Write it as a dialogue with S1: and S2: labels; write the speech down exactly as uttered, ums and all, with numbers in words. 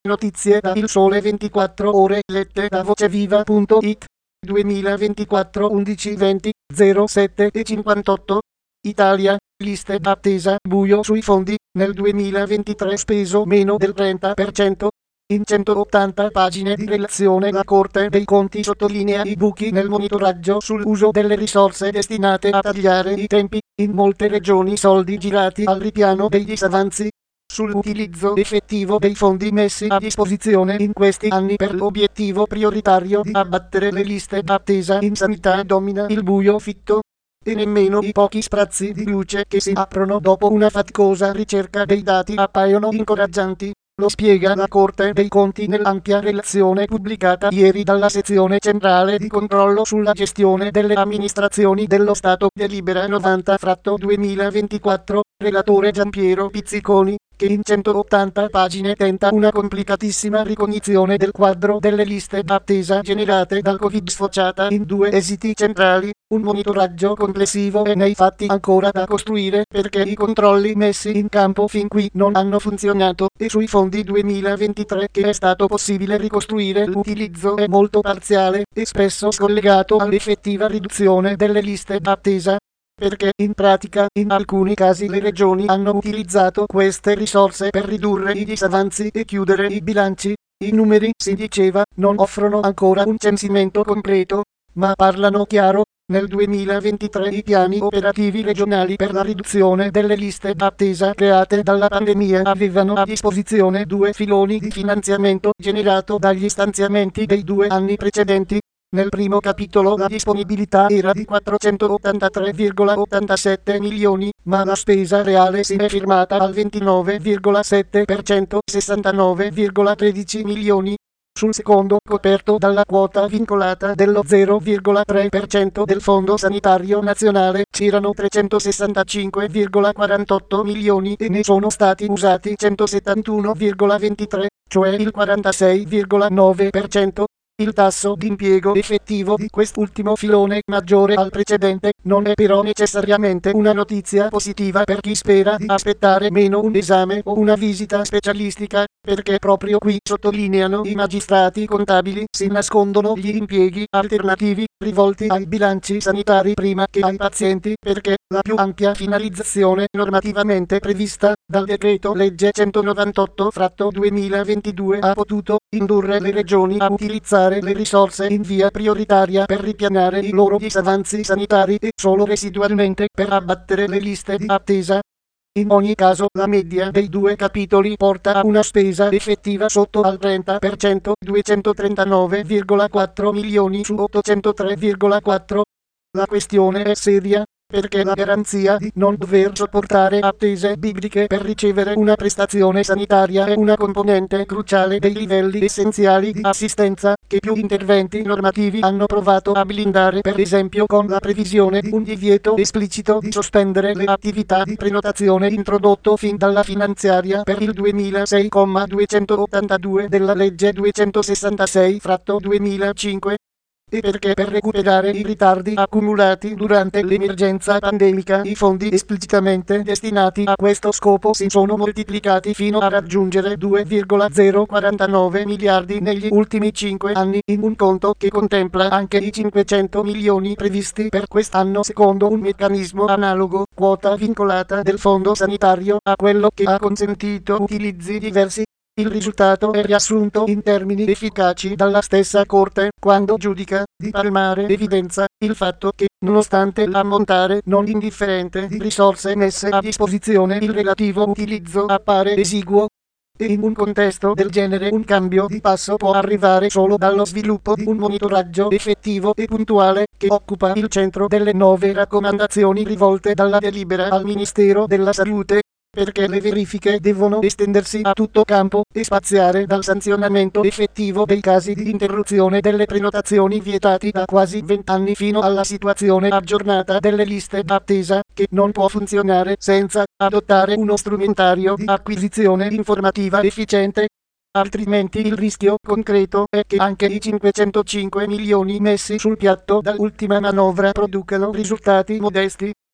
S1: Notizie da Il Sole ventiquattro Ore lette da voceviva punto it. duemilaventiquattro undici venti zero sette e cinquantotto. Italia, liste d'attesa, buio sui fondi, nel duemilaventitré speso meno del trenta per cento. In centottanta pagine di relazione la Corte dei Conti sottolinea i buchi nel monitoraggio sull'uso delle risorse destinate a tagliare i tempi, in molte regioni soldi girati al ripiano dei disavanzi. Sull'utilizzo effettivo dei fondi messi a disposizione in questi anni per l'obiettivo prioritario di abbattere le liste d'attesa in sanità domina il buio fitto. E nemmeno i pochi sprazzi di luce che si aprono dopo una faticosa ricerca dei dati appaiono incoraggianti. Lo spiega la Corte dei Conti nell'ampia relazione pubblicata ieri dalla sezione centrale di controllo sulla gestione delle amministrazioni dello Stato, delibera novanta duemilaventiquattro, relatore Giampiero Pizziconi, che in centottanta pagine tenta una complicatissima ricognizione del quadro delle liste d'attesa generate dal Covid sfociata in due esiti centrali, un monitoraggio complessivo e nei fatti ancora da costruire perché i controlli messi in campo fin qui non hanno funzionato e sui fondi duemilaventitré che è stato possibile ricostruire l'utilizzo è molto parziale e spesso scollegato all'effettiva riduzione delle liste d'attesa. Perché in pratica in alcuni casi le regioni hanno utilizzato queste risorse per ridurre i disavanzi e chiudere i bilanci. I numeri, si diceva, non offrono ancora un censimento completo, ma parlano chiaro. Nel duemilaventitré i piani operativi regionali per la riduzione delle liste d'attesa create dalla pandemia avevano a disposizione due filoni di finanziamento generato dagli stanziamenti dei due anni precedenti. Nel primo capitolo la disponibilità era di quattrocentottantatré virgola ottantasette milioni, ma la spesa reale si è fermata al ventinove virgola sette per cento, sessantanove virgola tredici milioni. Sul secondo, coperto dalla quota vincolata dello zero virgola tre per cento del Fondo Sanitario Nazionale, c'erano trecentosessantacinque virgola quarantotto milioni e ne sono stati usati centosettantuno virgola ventitré, cioè il quarantasei virgola nove per cento. Il tasso di impiego effettivo di quest'ultimo filone, maggiore al precedente, non è però necessariamente una notizia positiva per chi spera di aspettare meno un esame o una visita specialistica, perché proprio qui, sottolineano i magistrati contabili, si nascondono gli impieghi alternativi, rivolti ai bilanci sanitari prima che ai pazienti, perché la più ampia finalizzazione normativamente prevista dal decreto legge centonovantotto duemilaventidue ha potuto indurre le regioni a utilizzare le risorse in via prioritaria per ripianare i loro disavanzi sanitari e solo residualmente per abbattere le liste di attesa. In ogni caso la media dei due capitoli porta a una spesa effettiva sotto al trenta per cento, duecentotrentanove virgola quattro milioni su ottocentotre virgola quattro. La questione è seria, perché la garanzia di non dover sopportare attese bibliche per ricevere una prestazione sanitaria è una componente cruciale dei livelli essenziali di assistenza, che più interventi normativi hanno provato a blindare, per esempio con la previsione di un divieto esplicito di sospendere le attività di prenotazione introdotto fin dalla finanziaria per il duemilasei, duecentottantadue della legge duecentosessantasei duemilacinque. E perché per recuperare i ritardi accumulati durante l'emergenza pandemica i fondi esplicitamente destinati a questo scopo si sono moltiplicati fino a raggiungere due virgola zero quarantanove miliardi negli ultimi cinque anni, in un conto che contempla anche i cinquecento milioni previsti per quest'anno secondo un meccanismo analogo, quota vincolata del Fondo Sanitario, a quello che ha consentito utilizzi diversi. Il risultato è riassunto in termini efficaci dalla stessa Corte, quando giudica di palmare evidenza il fatto che, nonostante l'ammontare non indifferente di risorse messe a disposizione, il relativo utilizzo appare esiguo. E in un contesto del genere un cambio di passo può arrivare solo dallo sviluppo di un monitoraggio effettivo e puntuale, che occupa il centro delle nove raccomandazioni rivolte dalla delibera al Ministero della Salute. Perché le verifiche devono estendersi a tutto campo e spaziare dal sanzionamento effettivo dei casi di interruzione delle prenotazioni vietati da quasi vent'anni fino alla situazione aggiornata delle liste d'attesa, che non può funzionare senza adottare uno strumentario di acquisizione informativa efficiente. Altrimenti il rischio concreto è che anche i cinquecentocinque milioni messi sul piatto dall'ultima manovra producano risultati modesti.